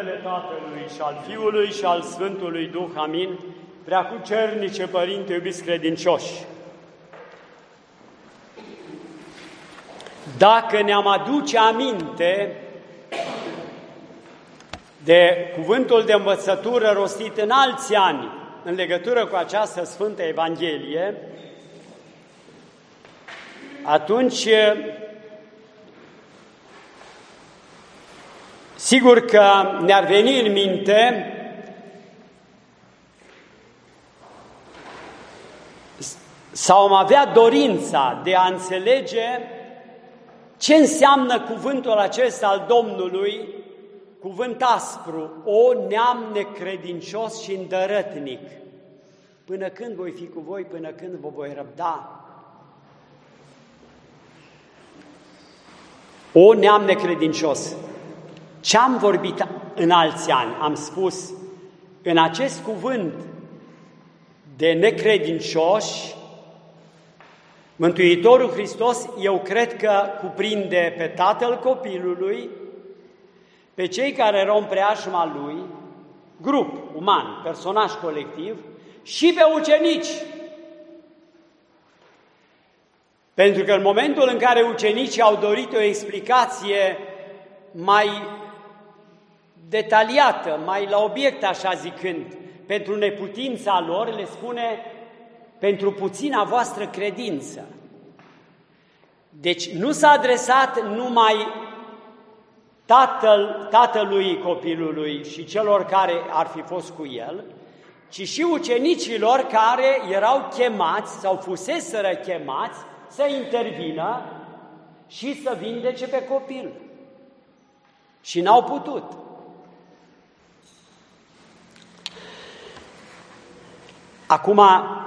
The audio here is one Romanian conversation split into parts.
numele Tatălui și al Fiului și al Sfântului Duh, amin. Preacucernice Părinte, iubiți credincioși, dacă ne-am aduce aminte de cuvântul de învățătură rostit în alți ani în legătură cu această Sfântă Evanghelie, atunci sigur că ne-ar veni în minte sau am avea dorința de a înțelege ce înseamnă cuvântul acesta al Domnului, cuvânt aspru, o neam necredincios și îndărătnic. Până când voi fi cu voi, până când vă voi răbda? O neam necredincios. Ce-am vorbit în alți ani? Am spus, în acest cuvânt de necredincioși, Mântuitorul Hristos, eu cred că cuprinde pe tatăl copilului, pe cei care erau în preajma lui, grup uman, personaj colectiv, și pe ucenici. Pentru că în momentul în care ucenicii au dorit o explicație mai detaliată, mai la obiect, așa zicând, pentru neputința lor, le spune, pentru puțina voastră credință. Deci nu s-a adresat numai tatălui copilului și celor care ar fi fost cu el, ci și ucenicilor care erau chemați sau fuseseră chemați să intervină și să vindece pe copil. Și n-au putut. Acum,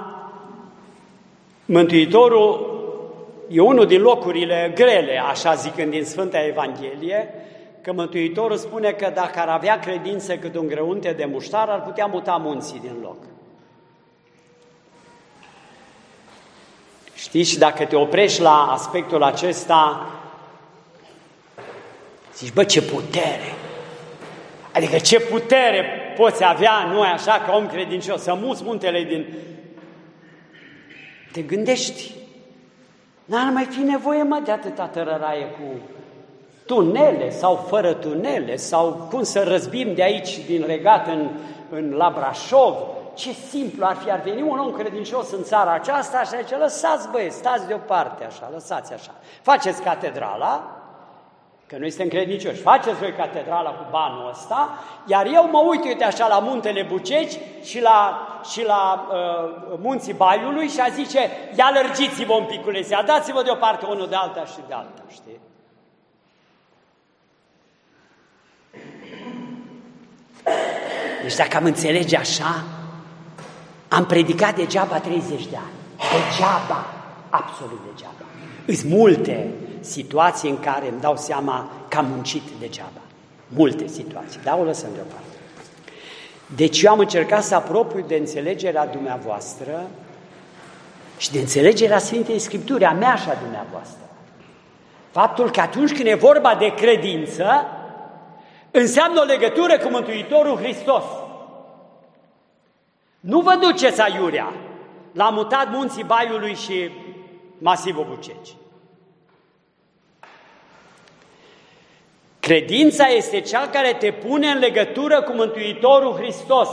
Mântuitorul e unul din locurile grele, așa zicând, din Sfânta Evanghelie, că Mântuitorul spune că dacă ar avea credință cât un grăunte de muștar, ar putea muta munții din loc. Știți, dacă te oprești la aspectul acesta, zici, bă, ce putere! Adică ce putere poți avea noi așa ca om credincios, să muți muntele din... Te gândești, n-ar mai fi nevoie, mă, de atâta tărăraie cu tunele sau fără tunele, sau cum să răzbim de aici, din Regat, la Brașov. Ce simplu ar fi, ar veni un om credincios în țara aceasta și zice, lăsați, băie, stați deoparte așa, lăsați așa. Faceți catedrala, că noi suntem credincioși, faceți voi catedrala cu banul ăsta, iar eu mă uit, uite așa, la muntele Buceci și la munții Baiului și a zice, ia lărgiți-vă un piculesea, dați-vă deoparte unul de alta și de alta, știi? Deci dacă am înțelege așa, am predicat degeaba 30 de ani. Degeaba, absolut degeaba. Îs multe situații în care îmi dau seama că am muncit degeaba. Multe situații, dar o lăsăm deoparte. Deci eu am încercat să apropiu de înțelegerea dumneavoastră și de înțelegerea Sfintei Scripturi, a mea și a dumneavoastră. Faptul că atunci când e vorba de credință, înseamnă o legătură cu Mântuitorul Hristos. Nu vă duceți aiurea. L-a mutat munții Baiului și masivul Buceci. Credința este cea care te pune în legătură cu Mântuitorul Hristos.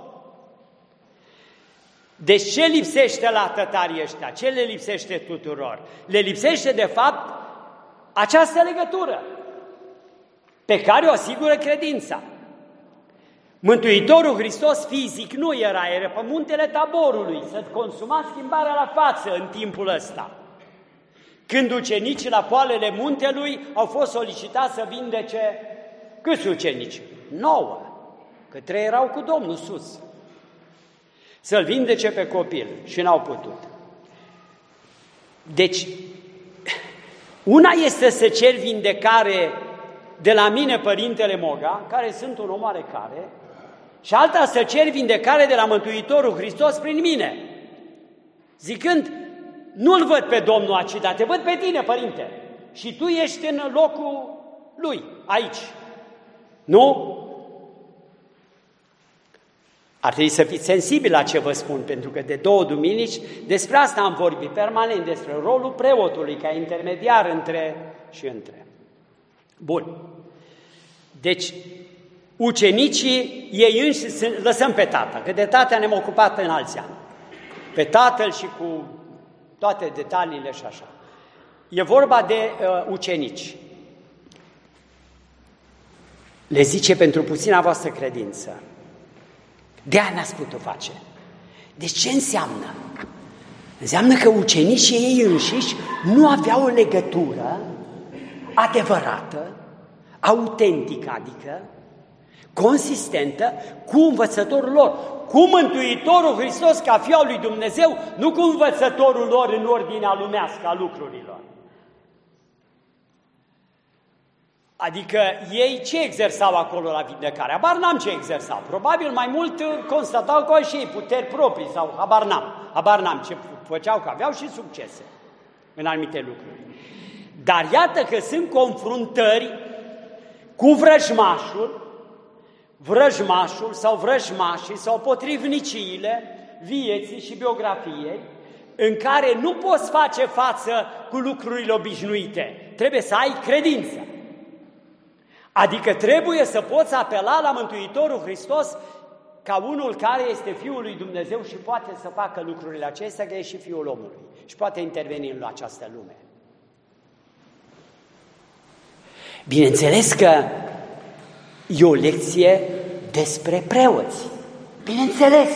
Deci ce lipsește la tătarii ăștia? Ce le lipsește tuturor? Le lipsește, de fapt, această legătură pe care o asigură credința. Mântuitorul Hristos fizic nu era pe muntele Taborului, să consuma schimbarea la față în timpul ăsta. Când ucenicii la poalele muntelui au fost solicitați să vindece câți ucenici? 9, că 3 erau cu Domnul sus. Să-l vindece pe copil și n-au putut. Deci, una este să ceri vindecare de la mine, Părintele Moga, care sunt un om oarecare, și alta să ceri vindecare de la Mântuitorul Hristos prin mine, zicând, nu-L văd pe Domnul aici, dar te văd pe tine, Părinte, și tu ești în locul Lui, aici. Nu? Ar trebui să fiți sensibili la ce vă spun, pentru că de 2 duminici despre asta am vorbit permanent, despre rolul preotului ca intermediar între și între. Bun. Deci, ucenicii ei înși lăsăm pe tata, că de tata ne-am ocupat în alți ani. Pe tatăl și cu toate detaliile și așa. E vorba de ucenici. Le zice pentru puțina voastră credință. De-aia n-ați putut face. Deci ce înseamnă? Înseamnă că ucenicii ei înșiși nu aveau o legătură adevărată, autentică, adică consistentă cu învățătorul lor, cu Mântuitorul Hristos ca Fiul lui Dumnezeu, nu cu învățătorul lor în ordinea lumească a lucrurilor. Adică ei ce exersau acolo la vindecare? Habar n-am ce exersau. Probabil mai mult constatau că au și ei puteri proprii sau habar n-am ce făceau, că aveau și succese în anumite lucruri. Dar iată că sunt confruntări cu vrăjmașul sau vrăjmașii sau potrivniciile vieții și biografiei, în care nu poți face față cu lucrurile obișnuite. Trebuie să ai credință. Adică trebuie să poți apela la Mântuitorul Hristos ca unul care este Fiul lui Dumnezeu și poate să facă lucrurile acestea, că e și Fiul omului și poate interveni în această lume. Bineînțeles că e o lecție despre preoți. Bineînțeles.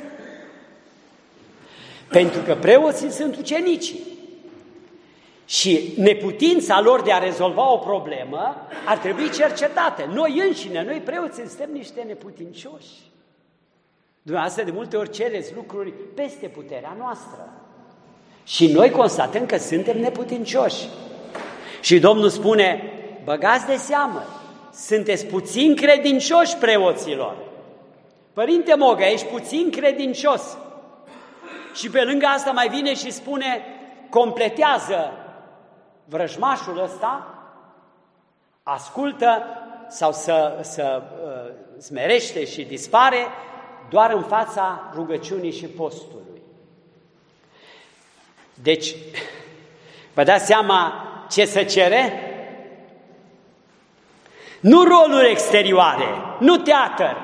Pentru că preoții sunt ucenicii. Și neputința lor de a rezolva o problemă ar trebui cercetată. Noi înșine, noi preoții, suntem niște neputincioși. Dumneavoastră de multe ori cereți lucruri peste puterea noastră. Și noi constatăm că suntem neputincioși. Și Domnul spune, băgați de seamă, sunteți puțin credincioși preoților. Părinte Moga, ești puțin credincios. Și pe lângă asta mai vine și spune, completează vrăjmașul ăsta, ascultă sau să smerește și dispare doar în fața rugăciunii și postului. Deci, vă dați seama ce se cere? Nu roluri exterioare, nu teatru.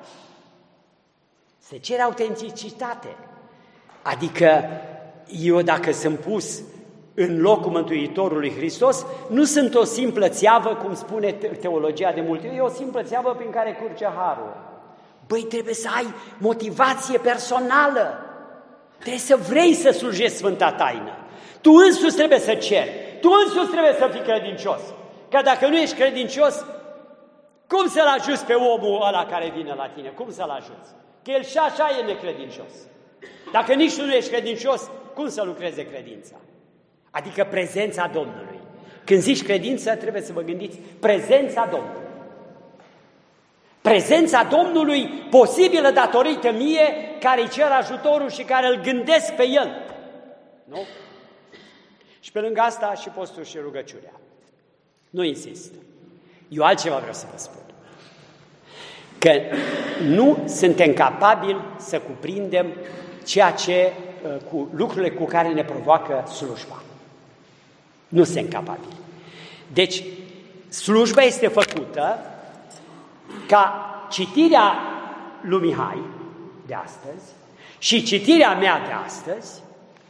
Se cere autenticitate. Adică eu dacă sunt pus în locul Mântuitorului Hristos, nu sunt o simplă țeavă, cum spune teologia de multe ori, e o simplă țeavă prin care curge harul. Băi, trebuie să ai motivație personală, trebuie să vrei să slujești Sfânta Taină. Tu însuți trebuie să ceri, tu însuți trebuie să fii credincios. Că dacă nu ești credincios, cum să-l ajuți pe omul ăla care vine la tine? Cum să-l ajuți? Că el și așa e necredincios. Dacă nici tu nu ești credincios, cum să lucreze credința? Adică prezența Domnului. Când zici credință, trebuie să vă gândiți prezența Domnului. Prezența Domnului posibilă datorită mie, care îi cer ajutorul și care îl gândesc pe El. Nu? Și pe lângă asta și postul și rugăciunea. Nu insist. Eu altceva vreau să vă spun. Că nu suntem capabili să cuprindem ceea ce, cu lucrurile cu care ne provoacă slujba. Nu suntem capabili. Deci, slujba este făcută ca citirea lui Mihai de astăzi și citirea mea de astăzi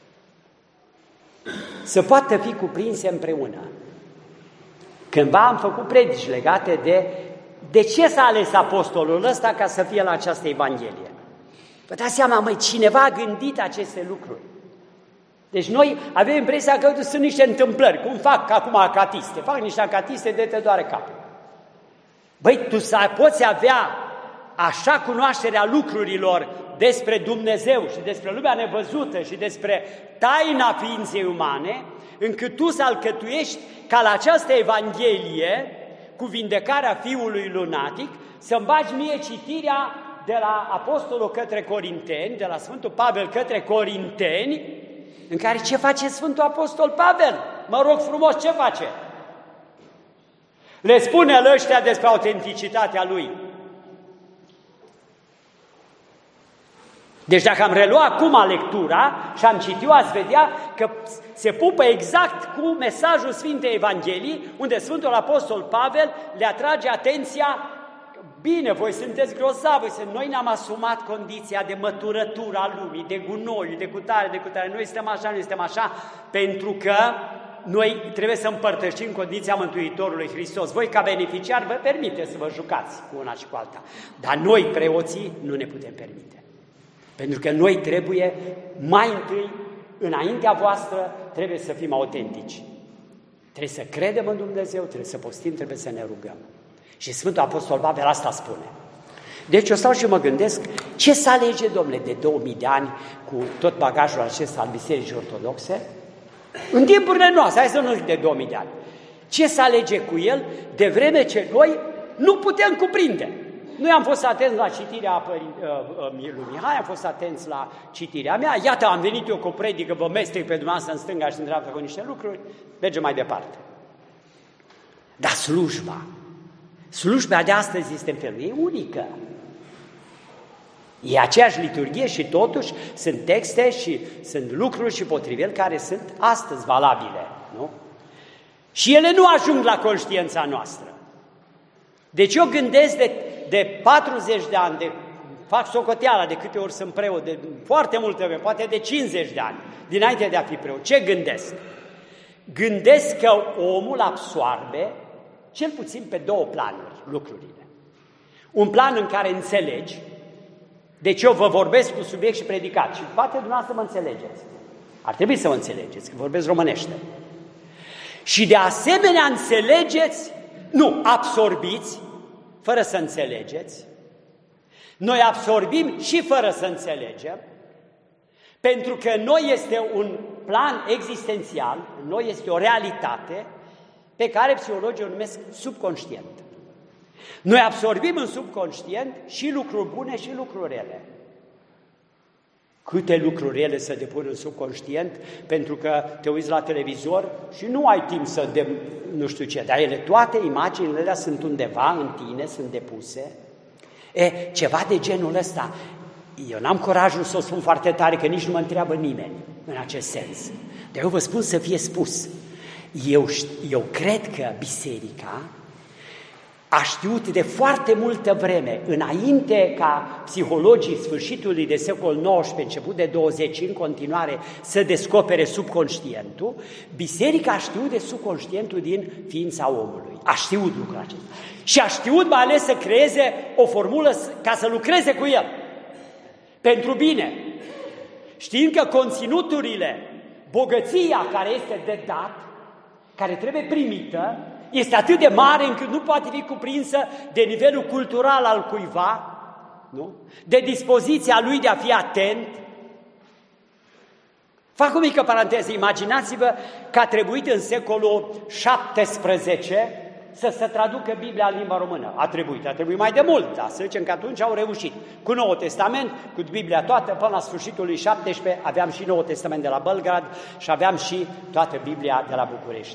să poată fi cuprinse împreună. Cândva am făcut predici legate de ce s-a ales apostolul ăsta ca să fie la această Evanghelie. Vă dați seama, măi, cineva a gândit aceste lucruri. Deci noi avem impresia că sunt niște întâmplări, cum fac acum acatiste. Fac niște acatiste de te doare capul. Băi, tu poți avea așa cunoașterea lucrurilor despre Dumnezeu și despre lumea nevăzută și despre taina ființei umane, încât tu să alcătuiești ca la această Evanghelie, cu vindecarea fiului lunatic, să-mi bagi mie citirea de la Apostolul către Corinteni, de la Sfântul Pavel către Corinteni, în care ce face Sfântul Apostol Pavel? Mă rog frumos, ce face? Le spune ăștia despre autenticitatea lui. Deci dacă am reluat acum lectura și am citit-o, ați vedea că se pupă exact cu mesajul Sfintei Evangheliei, unde Sfântul Apostol Pavel le atrage atenția: bine, voi sunteți grozavi, noi ne-am asumat condiția de măturătură a lumii, de gunoi, de cutare, noi suntem așa, noi suntem așa, pentru că noi trebuie să împărtășim condiția Mântuitorului Hristos. Voi, ca beneficiari, vă permiteți să vă jucați cu una și cu alta, dar noi, preoții, nu ne putem permite. Pentru că noi trebuie, mai întâi, înaintea voastră, trebuie să fim autentici. Trebuie să credem în Dumnezeu, trebuie să postim, trebuie să ne rugăm. Și Sfântul Apostol Pavel asta spune. Deci eu stau și mă gândesc, ce să alege, domnule, de 2000 de ani cu tot bagajul acesta al Bisericii Ortodoxe? În timpurile noastre, hai să nu zic de 2000 de ani. Ce să alege cu el, de vreme ce noi nu putem cuprinde? Noi am fost atenți la citirea lui Mihai, am fost atenți la citirea mea, iată, am venit eu cu o predică, vă mestec pe dumneavoastră în stânga și în dreapta cu niște lucruri, mergem mai departe. Dar slujba de astăzi este în felul, e unică. E aceeași liturghie și totuși sunt texte și sunt lucruri și potriveli care sunt astăzi valabile, nu? Și ele nu ajung la conștiința noastră. Deci eu gândesc de 40 de ani, fac socoteala de câte ori sunt preot, de foarte multe vreme, poate de 50 de ani, dinainte de a fi preot. Ce gândesc? Gândesc că omul absoarbe, cel puțin pe două planuri, lucrurile. Un plan în care înțelegi, deci eu vă vorbesc cu subiect și predicat și poate dumneavoastră mă înțelegeți. Ar trebui să mă înțelegeți, că vorbesc românește. Și de asemenea înțelegeți, nu, absorbiți, fără să înțelegeți. Noi absorbim și fără să înțelegem, pentru că noi este un plan existențial, noi este o realitate pe care psihologii o numesc subconștient. Noi absorbim în subconștient și lucruri bune și lucruri rele. Câte lucruri rele se depun în subconștient, pentru că te uiți la televizor și nu ai timp să nu știu ce, dar ele, toate imaginile alea sunt undeva în tine, sunt depuse. Ceva de genul ăsta, eu n-am curajul să o spun foarte tare, că nici nu mă întreabă nimeni în acest sens. Dar eu vă spun să fie spus. Eu cred că biserica a știut de foarte multă vreme, înainte ca psihologii sfârșitului de secol XIX, început de 20, în continuare, să descopere subconștientul, biserica a știut de subconștientul din ființa omului. A știut lucrul acesta. Și a știut mai ales să creeze o formulă ca să lucreze cu el. Pentru bine. Știind că conținuturile, bogăția care este de dat, care trebuie primită, este atât de mare încât nu poate fi cuprinsă de nivelul cultural al cuiva, nu? De dispoziția lui de a fi atent. Fac o mică paranteză, imaginați-vă că a trebuit în secolul XVII să se traducă Biblia în limba română. A trebuit mai de mult, dar să zicem că atunci au reușit. Cu Noul Testament, cu Biblia toată, până la sfârșitul lui XVII, aveam și Noul Testament de la Belgrad și aveam și toată Biblia de la București.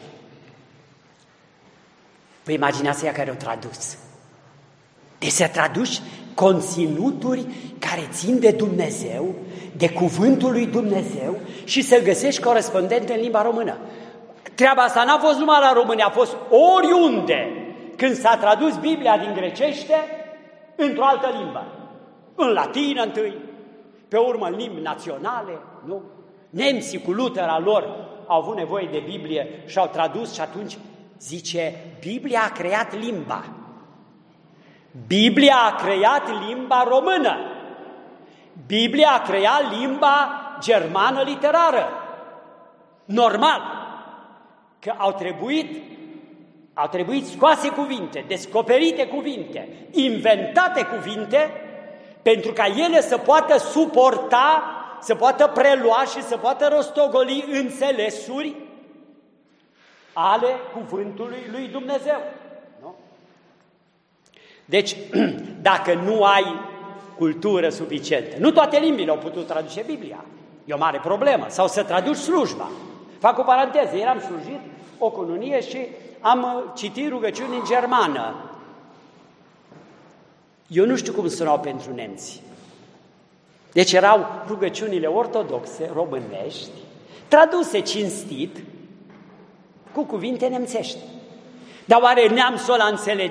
Păi imaginați-vă care au tradus. Deci să traduci conținuturi care țin de Dumnezeu, de cuvântul lui Dumnezeu și să găsești corespondente în limba română. Treaba asta n-a fost numai la România, a fost oriunde când s-a tradus Biblia din grecește într-o altă limbă. În latină întâi, pe urmă în limbi naționale, nu? Nemții cu Luther lor au avut nevoie de Biblie și au tradus și atunci zice, Biblia a creat limba. Biblia a creat limba română. Biblia a creat limba germană literară. Normal că au trebuit scoase cuvinte, descoperite cuvinte, inventate cuvinte, pentru ca ele să poată suporta, să poată prelua și să poată rostogoli înțelesuri ale cuvântului lui Dumnezeu. Nu? Deci, dacă nu ai cultură suficientă, nu toate limbile au putut traduce Biblia, e o mare problemă, sau să traduci slujba. Fac o paranteză, eram slujit o cununie și am citit rugăciuni în germană. Eu nu știu cum sunau pentru nemți. Deci erau rugăciunile ortodoxe, românești, traduse cinstit cu cuvinte nemțești. Dar oare neamțul ăla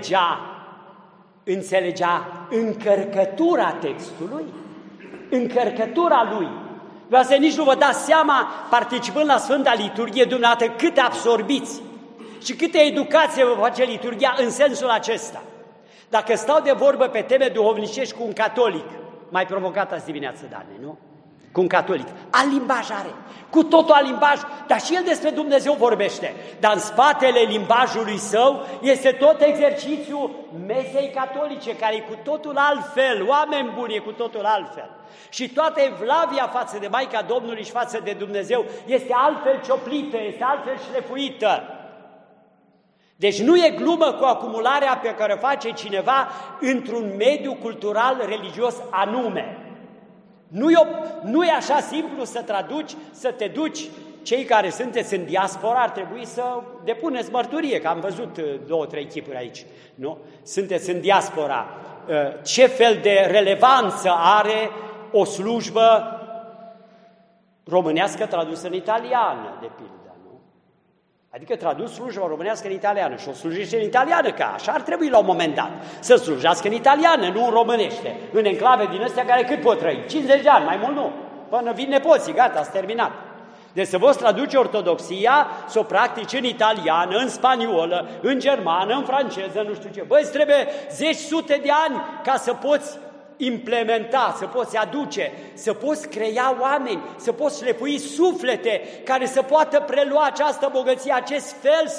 înțelegea încărcătura textului? Încărcătura lui. Vreau să nici nu vă dați seama, participând la Sfânta Liturghie, dumneavoastră, cât absorbiți și câtă educație vă face liturghia în sensul acesta. Dacă stau de vorbă pe teme duhovnicești cu un catolic, mai provocat azi dimineață, Dane, nu? Cu un catolic. Alt limbaj are, cu totul alt limbaj, dar și el despre Dumnezeu vorbește. Dar în spatele limbajului său este tot exercițiul mesei catolice, care e cu totul altfel, oameni buni, e cu totul altfel. Și toată evlavia față de Maica Domnului și față de Dumnezeu este altfel cioplită, este altfel șlefuită. Deci nu e glumă cu acumularea pe care o face cineva într-un mediu cultural religios anume. Nu e așa simplu să traduci, să te duci. Cei care sunteți în diaspora ar trebui să depuneți mărturie, că am văzut 2-3 chipuri aici, nu? Sunteți în diaspora. Ce fel de relevanță are o slujbă românească tradusă în italiană, de pildă? Adică tradus slujba românească în italiană și o slujește în italiană, că așa ar trebui la un moment dat. Să slujească în italiană, nu în românește, în enclave din astea care cât pot trăi? 50 de ani, mai mult nu. Până vin nepoții, gata, s-a terminat. Deci să vă traduce ortodoxia, să o practici în italiană, în spaniolă, în germană, în franceză, nu știu ce. Băi, îți trebuie 10-100 de ani ca să poți implementa, să poți aduce, să poți crea oameni, să poți șlepui suflete care să poată prelua această bogăție, acest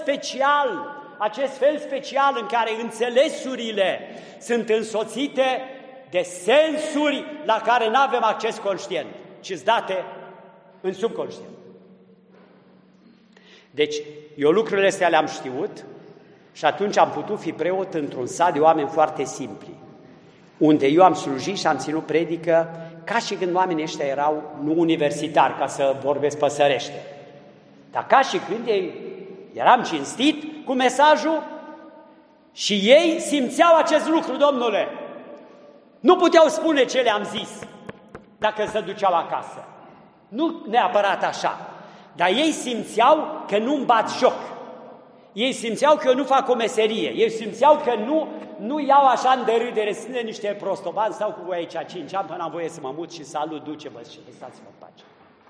fel special în care înțelesurile sunt însoțite de sensuri la care nu avem acces conștient, ci-s date în subconștient. Deci, eu lucrurile astea le-am știut și atunci am putut fi preot într-un sat de oameni foarte simpli, unde eu am slujit și am ținut predică ca și când oamenii ăștia erau nu universitari, ca să vorbesc păsărește, dar ca și când eram cinstit cu mesajul și ei simțeau acest lucru, domnule. Nu puteau spune ce le-am zis dacă se duceau acasă. Nu neapărat așa, dar ei simțeau că nu-mi bat joc. Ei simțeau că eu nu fac o meserie, ei simțeau că nu iau așa în derâdere, sunt niște prostobani, stau cu voi aici 5 ani până am voie să mă mut și salut, duce-vă și lăsați-vă în pace.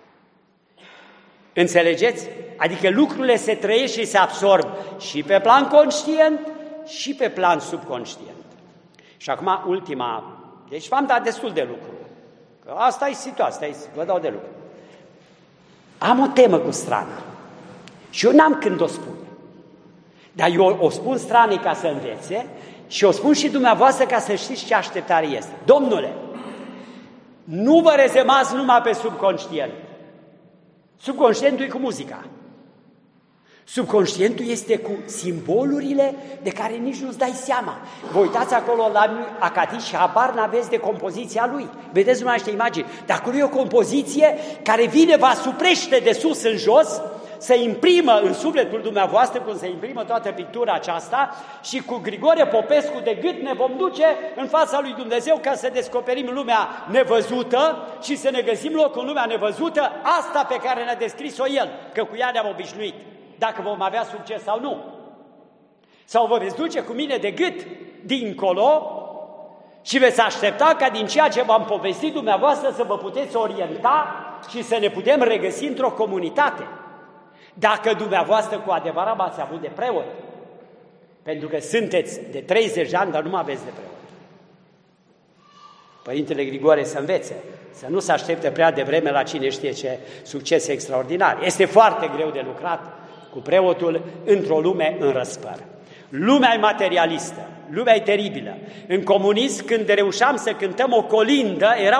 Înțelegeți? Adică lucrurile se trăiesc și se absorb și pe plan conștient și pe plan subconștient. Și acum ultima, deci v-am dat destul de lucru. Că asta e situația, vă dau de lucru. Am o temă cu strana și eu n-am când o spun. Dar eu o spun stranei ca să învețe și o spun și dumneavoastră ca să știți ce așteptare este. Domnule, nu vă rezemați numai pe subconștient. Subconștientul e cu muzica. Subconștientul este cu simbolurile de care nici nu-ți dai seama. Vă uitați acolo la Acatis și habar n-aveți de compoziția lui. Vedeți numai niște imagini. Dar acolo e o compoziție care vine, vă asuprește de sus în jos, să imprimă în sufletul dumneavoastră, cum se imprimă toată pictura aceasta, și cu Grigore Popescu de gât ne vom duce în fața lui Dumnezeu ca să descoperim lumea nevăzută și să ne găsim locul în lumea nevăzută, asta pe care ne-a descris-o el, că cu ea ne-am obișnuit, dacă vom avea succes sau nu. Sau vă veți duce cu mine de gât dincolo și veți aștepta ca din ceea ce v-am povestit dumneavoastră să vă puteți orienta și să ne putem regăsi într-o comunitate. Dacă dumneavoastră cu adevărat m-ați avut de preot, pentru că sunteți de 30 de ani, dar nu mă aveți de preot. Părintele Grigore să învețe, să nu se aștepte prea devreme la cine știe ce succes extraordinar. Este foarte greu de lucrat cu preotul într-o lume în răspăr. Lumea e materialistă, lumea e teribilă. În comunism, când reușeam să cântăm o colindă, era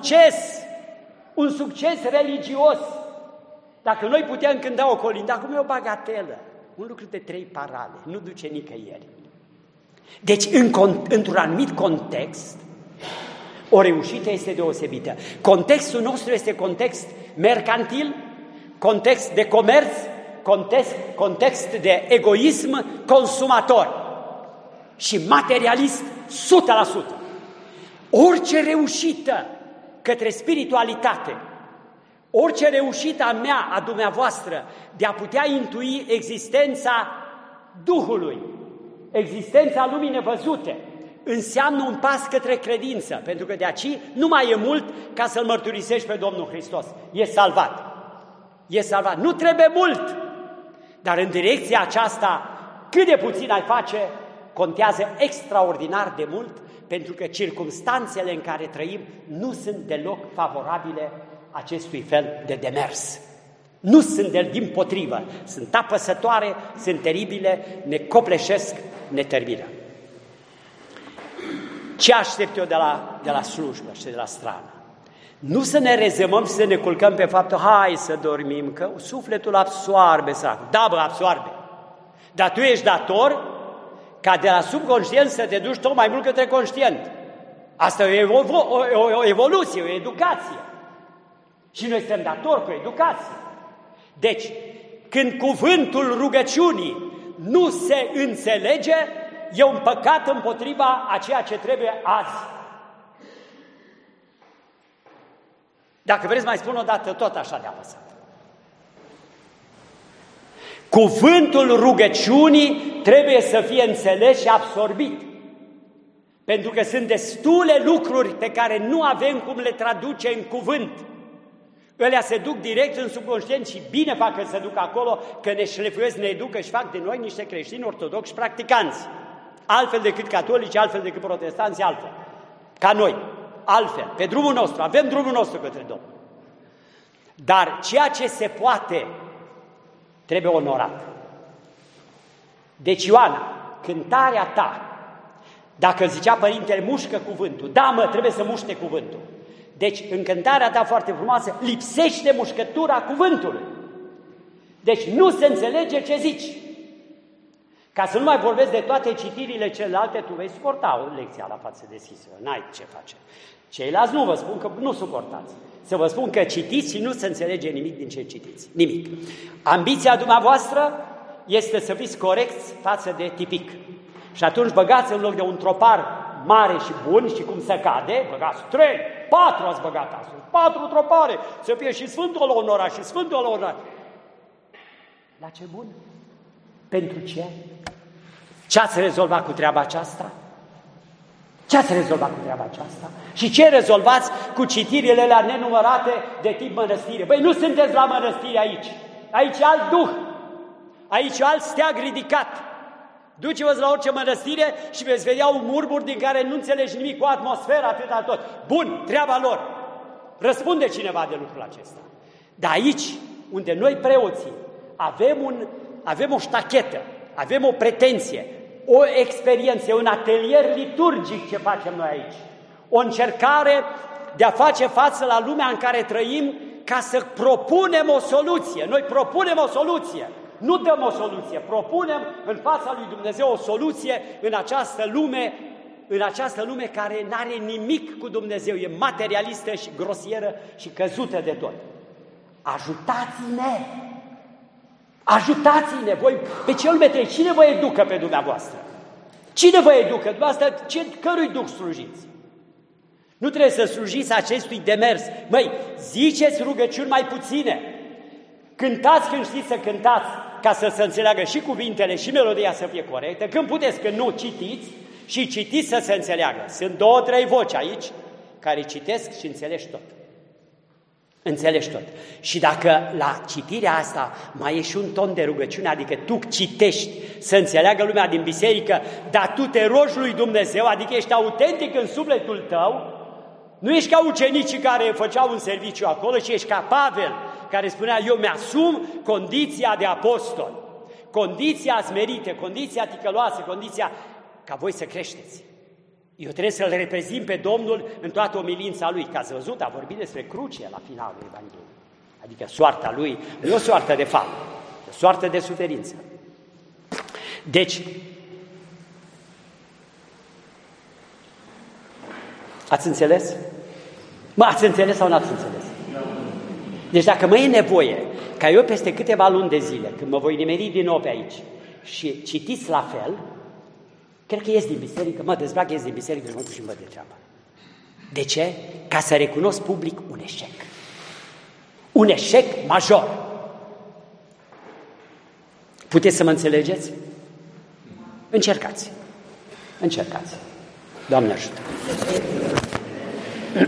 un succes religios. Dacă noi puteam cânta o colindă, acum e o bagatelă, un lucru de 3 parale, nu duce nicăieri. Deci, într-un anumit context, o reușită este deosebită. Contextul nostru este context mercantil, context de comerț, context de egoism consumator și materialist 100%. Orice reușită către spiritualitate. Orice reușită a mea, a dumneavoastră, de a putea intui existența Duhului, existența lumii nevăzute, înseamnă un pas către credință, pentru că de aici nu mai e mult ca să-L mărturisești pe Domnul Hristos. E salvat. E salvat. Nu trebuie mult, dar în direcția aceasta, cât de puțin ai face, contează extraordinar de mult, pentru că circumstanțele în care trăim nu sunt deloc favorabile acestui fel de demers. Nu sunt dimpotrivă, sunt apăsătoare, sunt teribile, ne copleșesc, ne termină. Ce aștept eu de la slujbă și de la strană? Nu să ne rezemăm și să ne culcăm pe faptul, hai să dormim, că sufletul absoarbe, sărac. Da, bă, absoarbe. Dar tu ești dator ca de la subconștient să te duci tot mai mult către conștient. Asta e o evoluție, o educație. Și noi suntem datori cu educație. Deci, când cuvântul rugăciunii nu se înțelege, e un păcat împotriva a ceea ce trebuie azi. Dacă vreți, mai spun o dată tot așa de apăsat. Cuvântul rugăciunii trebuie să fie înțeles și absorbit. Pentru că sunt destule lucruri pe care nu avem cum le traduce în cuvânt. Ălea se duc direct în subconștient și bine fac că se duc acolo, că ne șlefuiesc, ne educă și fac de noi niște creștini ortodoxi practicanți. Altfel decât catolici, altfel decât protestanți, altfel. Ca noi, altfel, pe drumul nostru, avem drumul nostru către Domnul. Dar ceea ce se poate trebuie onorat. Deci, Ioana, cântarea ta, dacă zicea părintele, mușcă cuvântul, da, mă, trebuie să muște cuvântul. Deci, în cântarea ta foarte frumoasă, lipsește mușcătura cuvântului. Deci, nu se înțelege ce zici. Ca să nu mai vorbesc de toate citirile celelalte, tu vei suporta o lecție la față deschisă, n-ai ce face. Ceilalți nu vă spun că nu suportați. Să vă spun că citiți și nu se înțelege nimic din ce citiți. Nimic. Ambiția dumneavoastră este să fiți corecți față de tipic. Și atunci băgați în loc de un tropar mare și bun și cum se cade, băgați 3, 4 ați băgat astăzi, 4 tropare, să fie și Sfântul la onorat și Sfântul la onorat. La ce bun? Pentru ce? Ce ați rezolvat cu treaba aceasta? Ce ați rezolvat cu treaba aceasta? Și ce rezolvați cu citirile alea nenumărate de tip mănăstire? Băi, nu sunteți la mănăstire aici. Aici e alt duh. Aici e alt steag ridicat. Duceți-vă la orice mănăstire și veți vedea un murmur din care nu înțelegi nimic, cu atmosfera, atâta tot. Bun, treaba lor. Răspunde cineva de lucrul acesta. Dar aici, unde noi preoții avem o ștachetă, avem o pretenție, o experiență, un atelier liturgic ce facem noi aici. O încercare de a face față la lumea în care trăim ca să propunem o soluție. Noi propunem o soluție, nu dăm o soluție, propunem în fața lui Dumnezeu o soluție în această lume care nu are nimic cu Dumnezeu, e materialistă și grosieră și căzută de tot. Ajutați-ne! Ajutați-ne! Voi, pe ce lume trăiți? Cine vă educă pe dumneavoastră? Cine vă educă? Dumneavoastră, cărui duh slujiți? Nu trebuie să slujiți acestui demers. Măi, ziceți rugăciuni mai puține. Cântați când știți să cântați, ca să se înțeleagă și cuvintele și melodia să fie corectă. Când puteți, când nu, citiți și citiți să se înțeleagă. Sunt 2-3 voci aici care citesc și înțelegi tot. Înțelegi tot. Și dacă la citirea asta mai e și un ton de rugăciune, adică tu citești să înțeleagă lumea din biserică, dar tu te rogi lui Dumnezeu, adică ești autentic în sufletul tău, nu ești ca ucenicii care făceau un serviciu acolo, ci ești ca Pavel, care spunea, eu mi-asum condiția de apostol, condiția smerită, condiția ticăloasă, condiția ca voi să creșteți. Eu trebuie să-L reprezint pe Domnul în toată omilința Lui. Că ați văzut, a vorbit despre cruce la finalul Evangheliei. Adică soarta Lui nu e o soartă de fapt, e o soartă de suferință. Deci, ați înțeles? Mă, ați înțeles sau n-ați înțeles? Deci dacă mă e nevoie ca eu peste câteva luni de zile, când mă voi nimeri din nou pe aici și citiți la fel, cred că ies din biserică, mă dezbrac, ies din biserică și mă duc și-mi văd de treaba. De ce? Ca să recunosc public un eșec. Un eșec major. Puteți să mă înțelegeți? Încercați. Încercați. Doamne ajută!